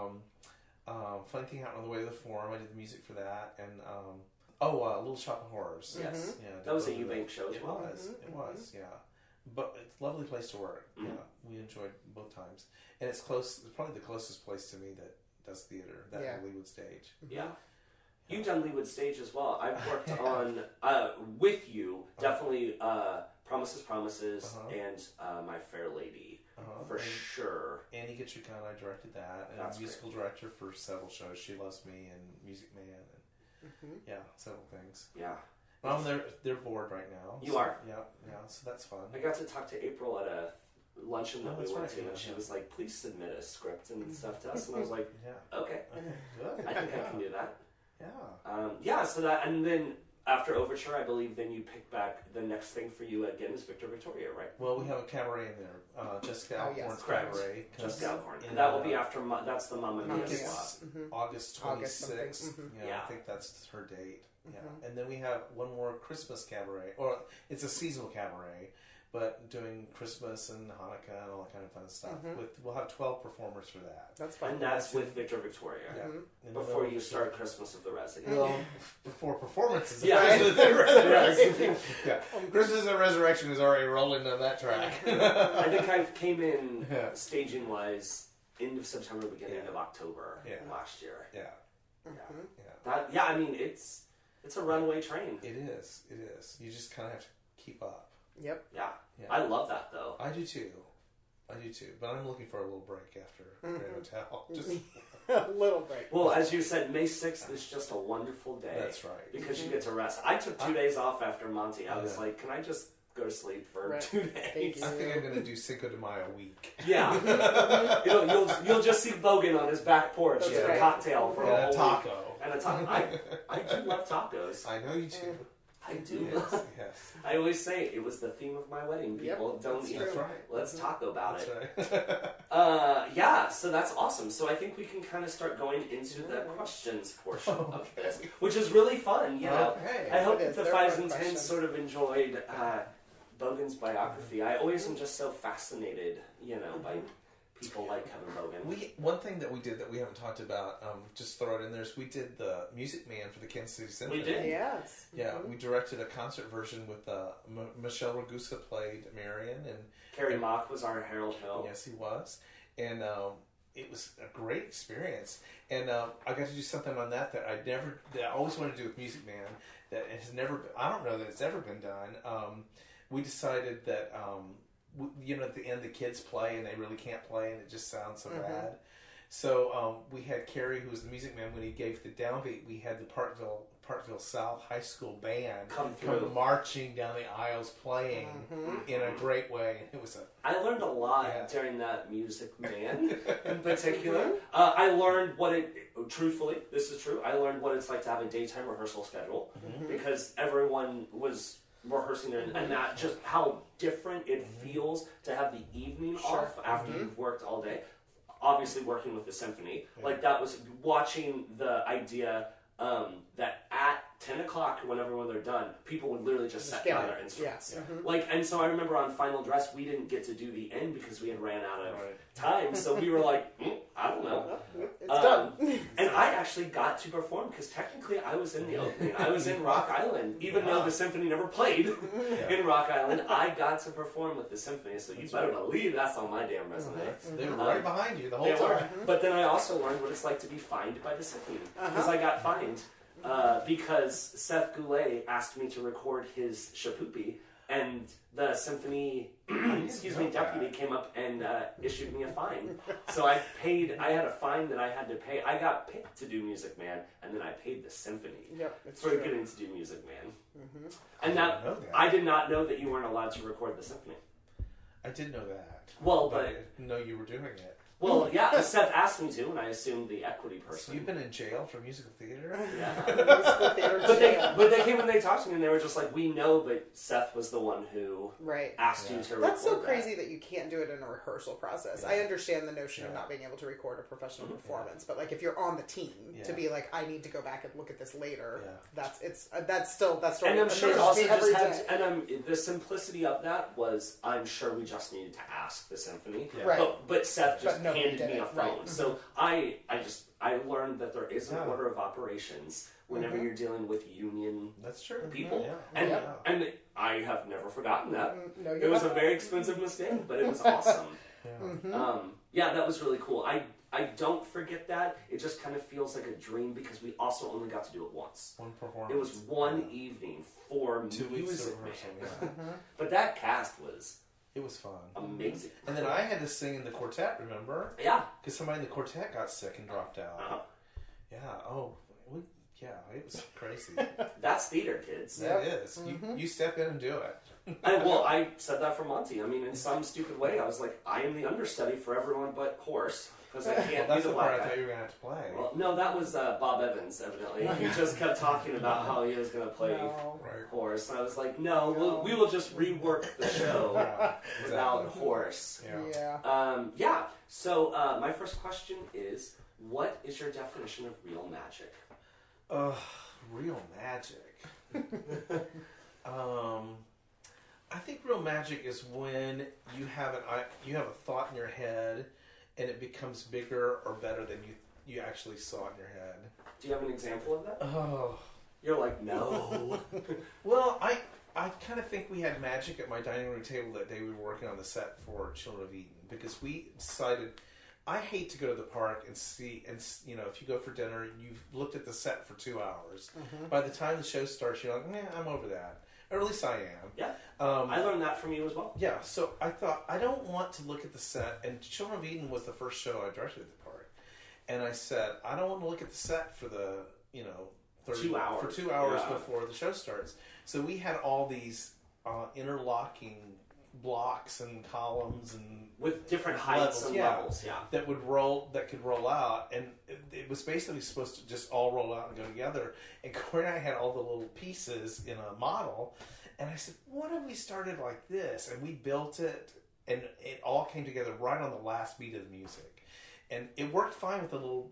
Funny Thing Happened on the Way to the Forum. I did the music for that, and Little Shop of Horrors. Yes. Yeah, That was a Eubank show as well. It was. Yeah. But it's a lovely place to work. Yeah, we enjoyed both times, and it's close. It's probably the closest place to me that does theater. That and Leewood Stage. Yeah. You've done Leewood Stage as well. I've worked on with you definitely Promises, and My Fair Lady for sure. Annie Gitchukon, I directed that, and That's musical director for several shows. She Loves Me and Music Man, and several things. Yeah. Well, they're bored right now. You are? Yeah, so that's fun. I got to talk to April at a luncheon that Oh, we that's went right, to, and yeah, she yeah. was like, "Please submit a script and stuff to us," and I was like, Yeah. "Okay, Good. I think I can do that." Yeah. Yeah, so that, and then after Overture, I believe then you pick back the next thing for you again is Victor Victoria, right? Well, we have a cabaret in there. Jessica Oh, yes. Alcorn's Correct. cabaret. Just Alcorn. in, And that will be after, that's the Mamma Mia Mamma Mia. slot. August August 26th. something. Yeah, Yeah. I think that's her date. Yeah. And then we have one more Christmas cabaret. Or it's a seasonal cabaret, but doing Christmas and Hanukkah and all that kind of fun stuff. We'll have 12 performers for that. That's fun. And that's with Victor Victoria. Yeah. In the Before middle you of- start Christmas of the Resident. Well, before performances. Yeah. Christmas and Resurrection. Yeah. Yeah. Christmas and Resurrection is already rolling down that track. I think I came in Yeah. staging wise end of September, beginning Yeah. of October Yeah. last year. Yeah. Yeah. I mean it's a runaway train. It is. It is. You just kind of have to keep up. Yep. Yeah. Yeah. I love that though. I do too. But I'm looking for a little break after Grand Hotel. Just, A little break. Well, as you said, May 6th is just a wonderful day. That's right. Because you get to rest. I took 2 days off after Monty. I was Yeah. like, can I just go to sleep for Right. 2 Thank days? you. I think I'm going to do Cinco de Mayo week. Yeah. you'll just see Bogan on his back porch That's with a right. cocktail for And a a whole taco. week. And a taco. I do love tacos. I know you do. I do. Yes. Yes. I always say it was the theme of my wedding. People Yep, don't that's eat. true. That's right. Let's talk about That's it. right. Yeah, so that's awesome. So I think we can kind of start going into the questions portion of this, which is really fun. You know, Okay. I hope It that is. the They're 5s fun and 10s questions. sort of enjoyed Bogan's biography. I always am just so fascinated, you know, by people like Kevin Bogan. One thing that we did that we haven't talked about, just throw it in there, is we did the Music Man for the Kansas City Symphony. We did. Yes. Yeah, we directed a concert version with Michelle Ragusa played Marion, and Carrie Mock was our Harold Hill. yes, he was, and it was a great experience. And I got to do something on that I always wanted to do with Music Man. That it has never been. I don't know that it's ever been done. We decided that at the end the kids play and they really can't play and it just sounds so bad. So we had Carrie, who was the Music Man, when he gave the downbeat. We had the Parkville South High School band Come through. marching down the aisles, playing in a great way. It was I learned a lot Yeah. during that Music Man in particular. I learned truthfully, this is true, I learned what it's like to have a daytime rehearsal schedule because everyone was rehearsing there and that just how different it feels to have the evening off after you've worked all day. Obviously working with the symphony, like that was watching the idea that at 10 o'clock when they're done, people would literally just set down their instruments. Yes. Like, and so I remember on Final Dress, we didn't get to do the end because we had ran out of Right. time. So we were like, I don't know. It's done. And I actually got to perform because technically I was in the opening. I was in Rock Island, even though the symphony never played in Rock Island. I got to perform with the symphony, so you better believe that's on my damn resume. they were right behind you the whole They were. time. But then I also learned what it's like to be fined by the symphony because I got fined because Seth Goulet asked me to record his Shapoopy, and the symphony deputy came up and issued me a fine. So I had a fine that I had to pay. I got picked to do Music Man, and then I paid the symphony Yep, it's for true. getting to do Music Man. I And didn't know that. I did not know that you weren't allowed to record the symphony. I did know that. Well, but I but didn't know you were doing it. well, yeah. Seth asked me to, and I assumed the equity So person. you've been in jail for musical theater? Yeah. Musical theater jail. But they came and they talked to me and they were just like, we know, but Seth was the one who Right. asked you to record That's so that. crazy that you can't do it in a rehearsal process. I understand the notion of not being able to record a professional performance, but like if you're on the team to be like, I need to go back and look at this later. Yeah. That's still And I'm sure it also just every had, day. and the simplicity of that was, I'm sure we just needed to ask the symphony. Yeah. Right. But Seth just But nobody handed did me it, a phone. right. So I learned that there is an order of operations whenever you're dealing with union That's true. people. Yeah. And I have never forgotten that. No, It you was a haven't. very expensive mistake, but it was awesome. Yeah. Yeah, that was really cool. I don't forget that. It just kind of feels like a dream because we also only got to do it once. One performance. It was one evening for 2 weeks Music of rehearsal. Man. Yeah. But that cast was It was fun. amazing. And then I had to sing in the quartet, remember? Yeah. Because somebody in the quartet got sick and dropped out. Uh-huh. Yeah. Oh, it was crazy. That's theater, kids. That is. You step in and do it. I said that for Monty. I mean, in some stupid way, I was like, I am the understudy for everyone but Horse. Because I can't That's be the the part black I guy. thought you were going to have to play. Well, no, that was Bob Evans, evidently. He just kept talking about how he was going to play No. Right. Horse. And I was like, no, we will just rework the show Yeah, without exactly. Horse. Yeah. Yeah. So my first question is, what is your definition of real magic? Real magic. I think real magic is when you have a thought in your head, and it becomes bigger or better than you actually saw in your head. Do you have an example of that? Oh, You're like, no. well, I kind of think we had magic at my dining room table that day we were working on the set for Children of Eden, because we decided. I hate to go to the park and see, and if you go for dinner, you've looked at the set for 2 hours. Mm-hmm. By the time the show starts, you're like, I'm over that. Or at least I am. Yeah. I learned that from you as well. Yeah, so I thought, I don't want to look at the set, and Children of Eden was the first show I directed at the park. And I said, I don't want to look at the set for the, 2 hours. For 2 hours Yeah. before the show starts. So we had all these interlocking blocks and columns and With different heights and levels, yeah. that could roll out, and it was basically supposed to just all roll out and go together. And Corey and I had all the little pieces in a model, and I said, "What if we started like this?" And we built it, and it all came together right on the last beat of the music, and it worked fine with the little,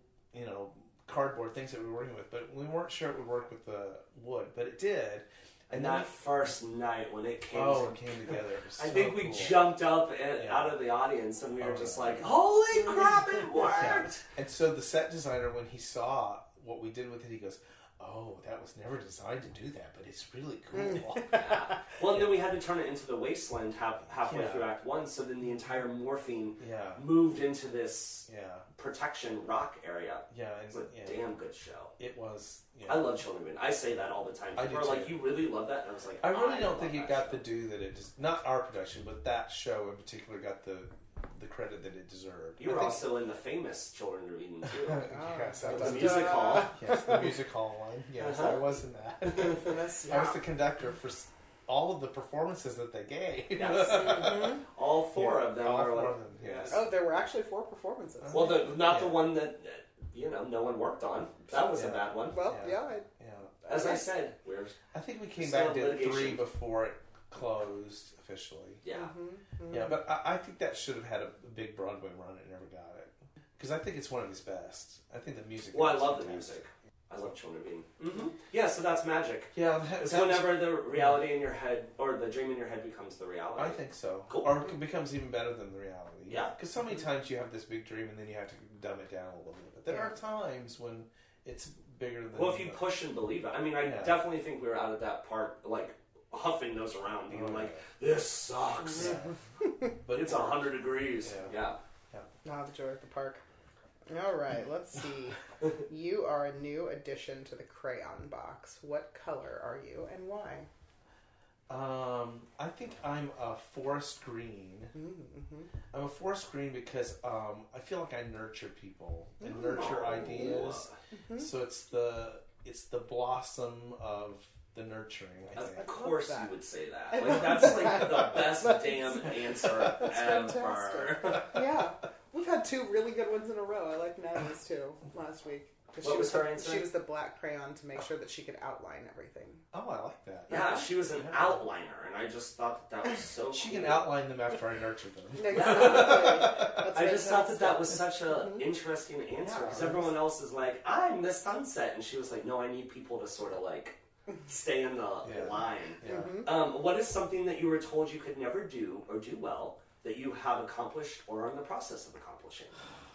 cardboard things that we were working with, but we weren't sure it would work with the wood, but it did. And that first night when it came it came together. It was I so think we cool. jumped up out of the audience and we were just like, holy crap, it worked! Yeah. And so the set designer, when he saw what we did with it, he goes, "Oh, that was never designed to do that, but it's really cool." Yeah. Well, and then we had to turn it into the wasteland halfway Yeah. through Act 1, so then the entire morphine Yeah. moved into this Yeah. protection rock area. Yeah. It's a damn good show. It was. Yeah. I love Children of Eden. I say that all the time. I People do are like, too. you really love that? And I was like, I really don't love think it that got show. the due that it just, not our production, but that show in particular got the credit that it deserved. You were I think- also in the famous Children of Eden, too. Yes, I The was. music hall. Yes, the music hall one. Yes, I was in that. Infamous. I was the conductor for all of the performances that they gave. Yes. All four Yeah, of them all are four like, of them, yes. Oh, there were actually 4 performances. well, not the Yeah. one that no one worked on. That was a Yeah. bad one. Well, Yeah. yeah. Yeah. As I said, we're I think we came Still back and did litigation. 3 before it closed officially. yeah. Mm-hmm. Yeah, but I think that should have had a big Broadway run. It never got it. Because I think it's one of his best. I think the music. Well, I is love the fantastic. music. I love Children of Eden. Mm-hmm. Yeah, so that's magic. Yeah, It's that was- whenever the reality in your head, or the dream in your head becomes the reality. I think so. Cool. Or it becomes even better than the reality. Yeah. Because so many times you have this big dream and then you have to dumb it down a little bit. But there Yeah. are times when it's bigger than. Well, if you push and believe it. I mean, I Yeah. definitely think we were out at that part, like, huffing those around, being Oh, like, this sucks. But It's 100 degrees. Yeah. Yeah. Ah, the joy of the park. All right, let's see. You are a new addition to the crayon box. What color are you and why? I think I'm a forest green. Mm-hmm. I'm a forest green because I feel like I nurture people and nurture Oh. ideas. So it's the blossom of the nurturing. I Of think. course that. you would say that. I Like, love that's like that. the best damn answer ever. fantastic. Yeah, we've had 2 really good ones in a row. I like Natalie's too last week. 'Cause What was her the, answer? She was the black crayon to make sure that she could outline everything. Oh, I like that. Yeah, she was an outliner, and I just thought that was so She cool. can outline them after I nurture them. Exactly. That's I just thought that fantastic. was such an interesting answer, because Yeah. everyone else is like, I'm the sunset, and she was like, no, I need people to sort of like stay in the Yeah. line. Yeah. What is something that you were told you could never do or do well that you have accomplished or are in the process of accomplishing?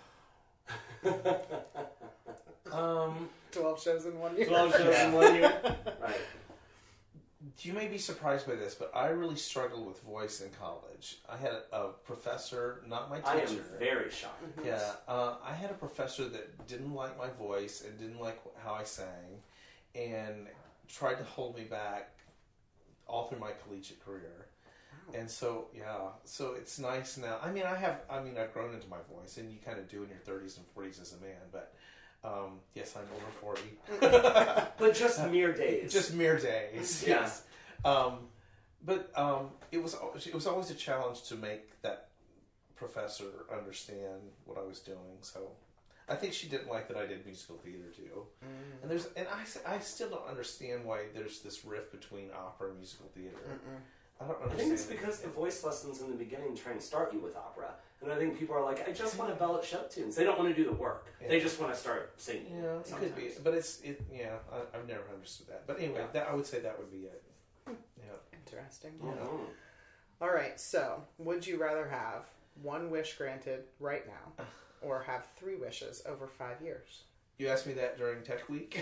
12 shows in 1 year. 12 shows in 1 year. Right. You may be surprised by this, but I really struggled with voice in college. I had a professor, not my I teacher. am very shocked. Yeah, I had a professor that didn't like my voice and didn't like how I sang, and tried to hold me back all through my collegiate career. And so, so it's nice now. I've grown into my voice, and you kind of do in your 30s and 40s as a man. But yes, I'm over 40. But just mere days. Just mere days. Yeah. Yes. But it was always a challenge to make that professor understand what I was doing. So I think she didn't like that I did musical theater too. And I still don't understand why there's this rift between opera and musical theater. I don't understand. I think it's because the voice lessons in the beginning try and start you with opera. And I think people are like, I just want to bellow show tunes. They don't want to do the work. Yeah. They just want to start singing. Yeah, it could be. But I've never understood that. But anyway, I would say that would be it. Yeah. Interesting. Yeah. All right, so would you rather have one wish granted right now or have 3 wishes over 5 years? You asked me that during Tech Week?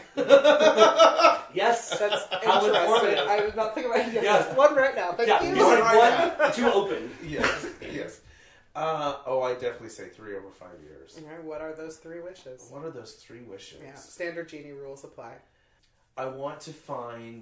Yes, that's interesting. I did not think about it. Yes. One right now. Thank you. You said one, 2 open. Yes. I definitely say 3 over 5 years. All right, what are those 3 wishes? What are those 3 wishes? Yeah, standard Genie rules apply. I want to find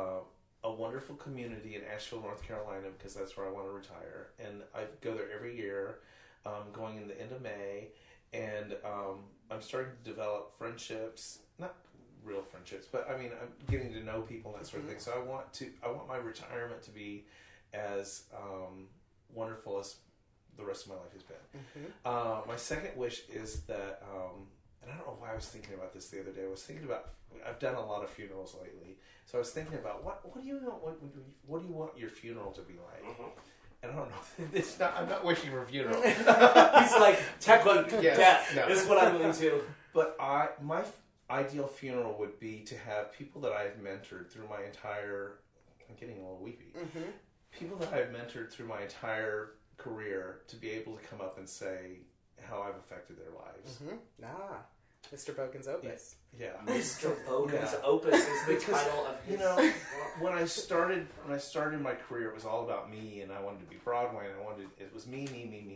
a wonderful community in Asheville, North Carolina, because that's where I want to retire. And I go there every year, going in the end of May, and I'm starting to develop friendships, not real friendships, but I mean, I'm getting to know people and that sort of thing. So I want my retirement to be as wonderful as the rest of my life has been. My second wish is that, and I don't know why I was thinking about this the other day. I've done a lot of funerals lately, so I was thinking about what do you want your funeral to be like? And I don't know. I'm not wishing for a funeral. He's like, death is what I'm into. But my ideal funeral would be to have people that I've mentored through my entire. I'm getting a little weepy. People that I've mentored through my entire career to be able to come up and say how I've affected their lives. Mr. Bogan's Opus. Yeah. Mr. Bogan's Opus is the title of his... You know, when I started my career, it was all about me, and I wanted to be Broadway, and it was me.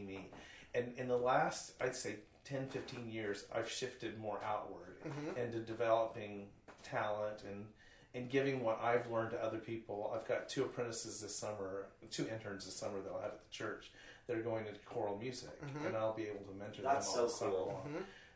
And in the last, I'd say, 10, 15 years, I've shifted more outward into developing talent and giving what I've learned to other people. I've got 2 apprentices this summer, 2 interns this summer that I'll have at the church that are going into choral music, and I'll be able to mentor them all the summer long.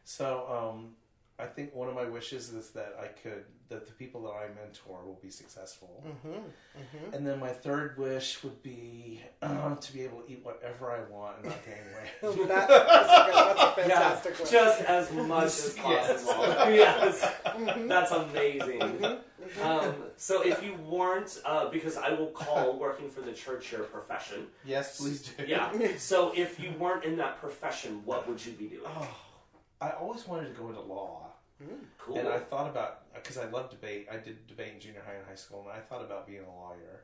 So I think one of my wishes is that that the people that I mentor will be successful. And then my third wish would be to be able to eat whatever I want and not gain weight. That's a fantastic wish. Just as much as possible. Yes. That's amazing. So if you weren't, because I will call working for the church your profession. Yes, please do. Yeah. So if you weren't in that profession, what would you be doing? I always wanted to go into law. Cool. And I thought about, because I love debate, I did debate in junior high and high school, and I thought about being a lawyer.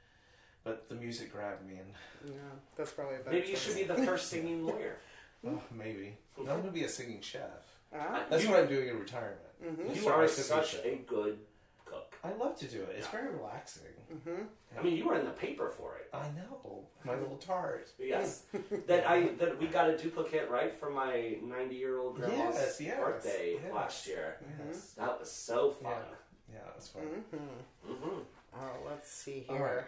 But the music grabbed me. That's probably a better Maybe you should be the first singing lawyer. Maybe. I'm going to be a singing chef. That's what I'm doing in retirement. You are such a good cook. I love to do it. It's very relaxing. I mean, you were in the paper for it. I know. My little tart. Yes. that we got a duplicate, right, for my 90-year-old grandma's birthday last year. Yes. That was so fun. Yeah, it was fun. Oh, let's see here.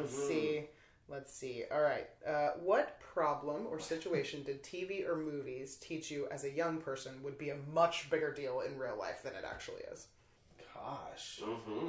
Let's see. All right. What problem or situation did TV or movies teach you as a young person would be a much bigger deal in real life than it actually is? Gosh.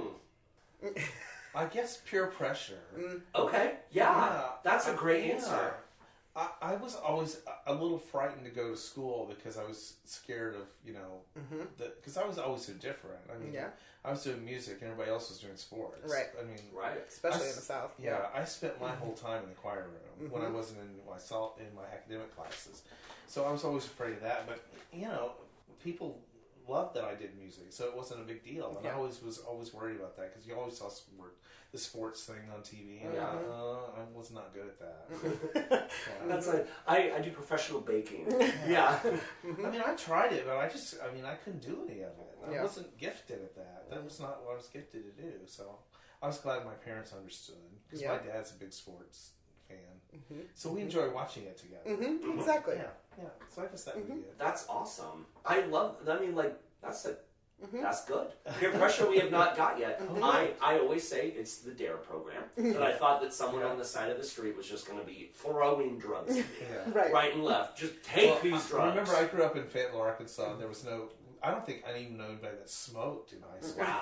I guess peer pressure. Okay. Yeah. That's a great answer. I was always a little frightened to go to school because I was scared of, because I was always so different. I mean, I was doing music and everybody else was doing sports. Right. I mean, especially in the South. Yeah, I spent my whole time in the choir room when I wasn't in my academic classes. So I was always afraid of that. But, people loved that I did music, so it wasn't a big deal. And I was always worried about that because you always saw the sports thing on TV, and I was not good at that. That's like I do professional baking. Yeah. I mean, I tried it, but I couldn't do any of it. I wasn't gifted at that. That was not what I was gifted to do. So I was glad my parents understood because my dad's a big sports fan, so we enjoy watching it together. Exactly. Yeah. So I guess that would be it. That's awesome. I love. I mean, like that's good. Peer pressure we have not got yet. I always say it's the DARE program. But I thought that someone on the side of the street was just going to be throwing drugs at me, right and left. Just take these drugs. Remember, I grew up in Fayetteville, Arkansas. And there was no. I don't think I even know anybody that smoked in high school. Wow.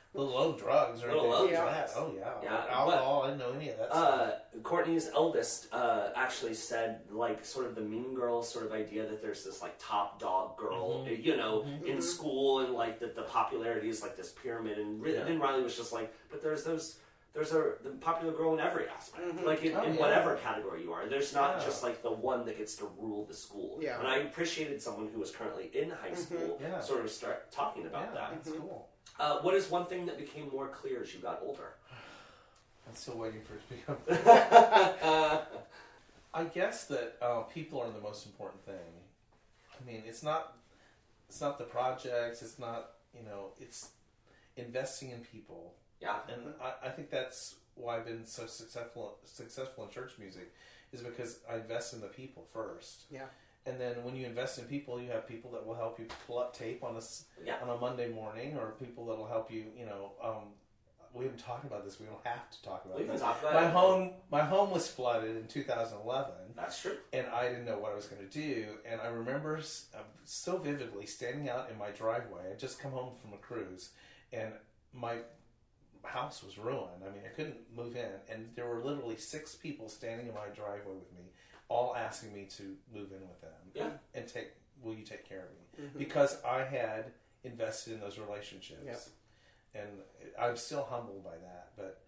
The low drugs or Little anything low like that. drugs. Oh yeah. Yeah, Or alcohol. I didn't know any of that stuff. Courtney's eldest actually said, like, sort of the mean girl sort of idea that there's this, like, top dog girl, you know, in school, and, like, that the popularity is, like, this pyramid, and then Riley was just like, but there's the popular girl in every aspect, like, in whatever category you are. There's not just, like, the one that gets to rule the school. Yeah. And I appreciated someone who was currently in high school sort of start talking about that. That's cool. What is one thing that became more clear as you got older? I'm still waiting for it to become. I guess that people are the most important thing. I mean, it's not the projects. It's not, you know, it's investing in people. Yeah. And I think that's why I've been so successful in church music, is because I invest in the people first. Yeah. And then when you invest in people, you have people that will help you pull up tape on a Monday morning, or people that will help you, you know, we haven't talked about this. We don't have to talk about it. We can talk about it. My home was flooded in 2011. That's true. And I didn't know what I was going to do. And I remember so vividly standing out in my driveway. I'd just come home from a cruise, and my house was ruined. I mean, I couldn't move in. And there were literally 6 people standing in my driveway with me, all asking me to move in with them. Yeah. And will you take care of me? Because I had invested in those relationships. Yep. And I'm still humbled by that. But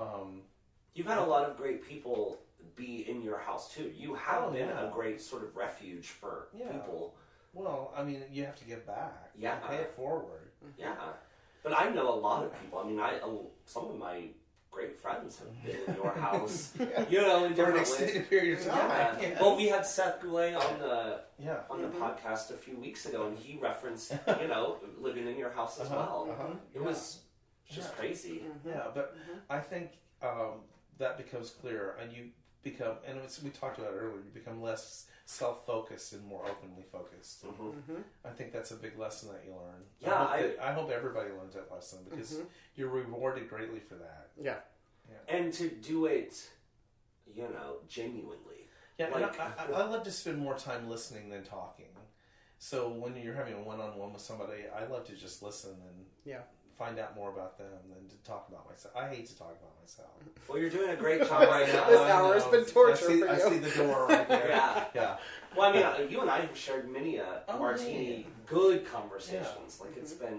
you've had a lot of great people be in your house too. You have been a great sort of refuge for people. Well, I mean, you have to give back. Yeah. You pay it forward. Yeah. But I know a lot of people. I mean, some of my great friends have been in your house. You know, in For an different ways. extended period of time. Yeah. Well, we had Seth Goulet on the Mm-hmm. podcast a few weeks ago, and he referenced, you know, living in your house as well. It was just crazy. Yeah, but I think that becomes clearer, and you become, and we talked about it earlier, you become less self-focused and more openly focused. I think that's a big lesson that you learn. Yeah, I hope everybody learns that lesson, because you're rewarded greatly for that. Yeah. And to do it, you know, genuinely. Yeah, like, and I love to spend more time listening than talking. So when you're having a one-on-one with somebody, I love to just listen and find out more about them than to talk about myself. I hate to talk about myself. Well, you're doing a great job right now. This hour has been torture for you. I see the door right there. Yeah. Well, I mean, you and I have shared many martini good conversations. Like, it's been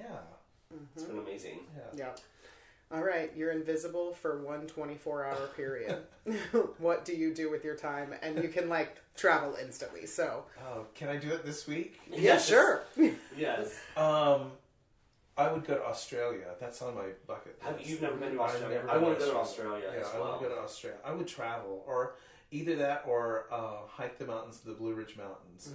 it's been amazing. Yeah. All right, you're invisible for one 24-hour period. What do you do with your time? And you can, like, travel instantly, so... Oh, can I do it this week? Yeah, sure. Yes. I would go to Australia. That's on my bucket list. You've never been to Australia? I want to go to Australia as well. I want to go to Australia. I would travel, or either that or hike the mountains, the Blue Ridge Mountains.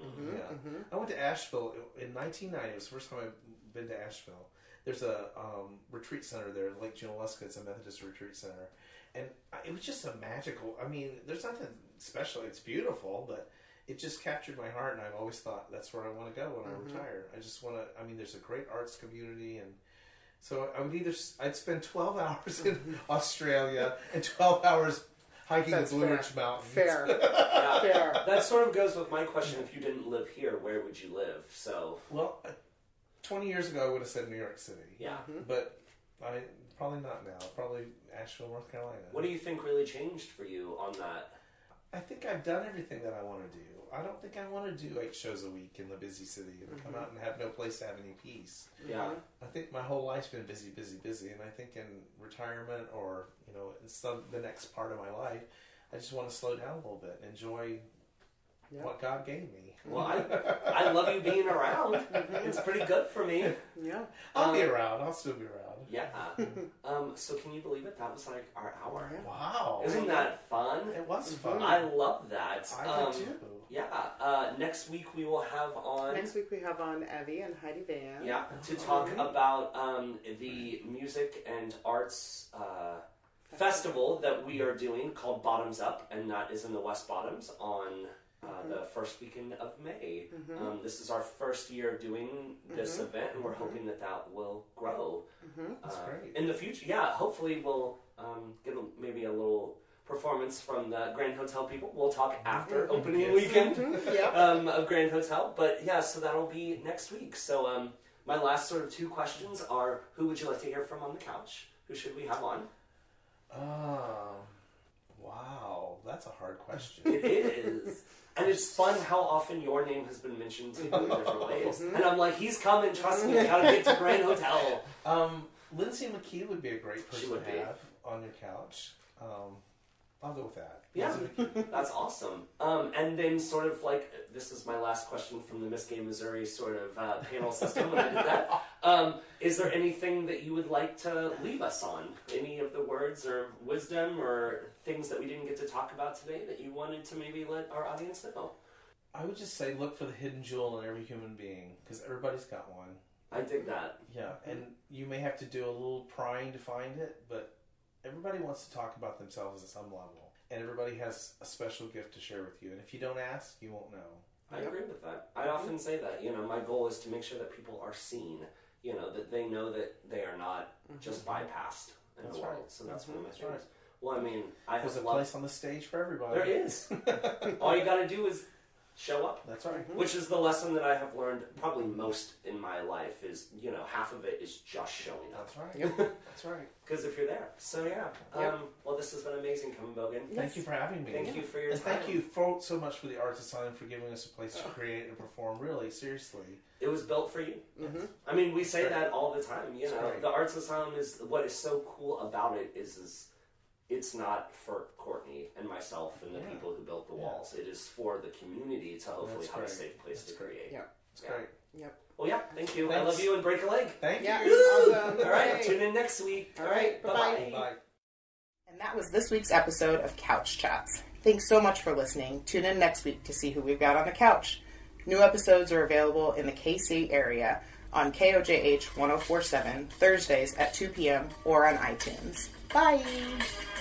I went to Asheville in 1990. It was the first time I've been to Asheville. There's a retreat center there, Lake Junaluska. It's a Methodist retreat center. And it was just a magical, I mean, there's nothing special. It's beautiful, but it just captured my heart, and I've always thought that's where I want to go when I retire. I just want to, I mean, there's a great arts community, and so I'd spend 12 hours in Australia and 12 hours hiking the Blue Ridge Mountains. Fair. Fair. That sort of goes with my question. If you didn't live here, where would you live? So, well, 20 years ago, I would have said New York City. Yeah. But probably not now. Probably Asheville, North Carolina. What do you think really changed for you on that? I think I've done everything that I want to do. I don't think I want to do 8 shows a week in the busy city and come out and have no place to have any peace. Yeah. I think my whole life's been busy, and I think in retirement or, you know, in the next part of my life, I just want to slow down a little bit and enjoy what God gave me. Well, I love you being around. It's pretty good for me. Yeah. I'll be around. I'll still be around. Yeah. So can you believe it? That was like our hour. Wow. Isn't that fun? It was fun. I love that. I do too. Yeah. Next week we will have on... Next week we have on Evie and Heidi Van. Yeah, to talk about the music and arts festival that we are doing called Bottoms Up, and that is in the West Bottoms on the first weekend of May. This is our first year doing this event, and we're hoping that will grow That's great. in the future. Yeah, hopefully we'll get maybe a little performance from the Grand Hotel people. We'll talk after opening weekend of Grand Hotel. But yeah, so that'll be next week. So My last sort of 2 questions are, who would you like to hear from on the couch? Who should we have on? Wow, that's a hard question. It is. And it's fun how often your name has been mentioned too in different ways. And I'm like, he's coming, trust me, I gotta get to Grand Hotel. Lindsay McKee would be a great person to have on your couch. I'll go with that. Yeah, that's awesome. And then sort of like, this is my last question from the Miss Gay Missouri sort of panel system when I did that. Is there anything that you would like to leave us on? Any of the words or wisdom or things that we didn't get to talk about today that you wanted to maybe let our audience know? I would just say look for the hidden jewel in every human being, because everybody's got one. I dig that. Yeah, and you may have to do a little prying to find it, but everybody wants to talk about themselves at some level. And everybody has a special gift to share with you. And if you don't ask, you won't know. I agree with that. I often say that. My goal is to make sure that people are seen. That they know that they are not just bypassed in the world. So that's one of my things. Right. Well, I mean, There's a place on the stage for everybody. There is. All you got to do is show up. That's right. Which is the lesson that I have learned probably most in my life is, half of it is just showing up. That's right. Yep. That's right. Because if you're there. So, yeah. Well, this has been amazing, Kevin Bogan. Thank you for having me. Thank you for your and time. Thank you so much for the Arts Asylum for giving us a place to create and perform. Really, seriously. It was built for you. Mm-hmm. I mean, we say that all the time. The Arts Asylum is, what is so cool about it is it's not for Courtney and myself and the people who built the walls. It is for the community to hopefully have a safe place to create. Yeah. It's great. Yep. Well, yeah, thank you. Thanks. I love you and break a leg. Thank you. Awesome. All right, tune in next week. All right, bye-bye. Bye. And that was this week's episode of Couch Chats. Thanks so much for listening. Tune in next week to see who we've got on the couch. New episodes are available in the KC area on KOJH 1047 Thursdays at 2 p.m. or on iTunes. Bye!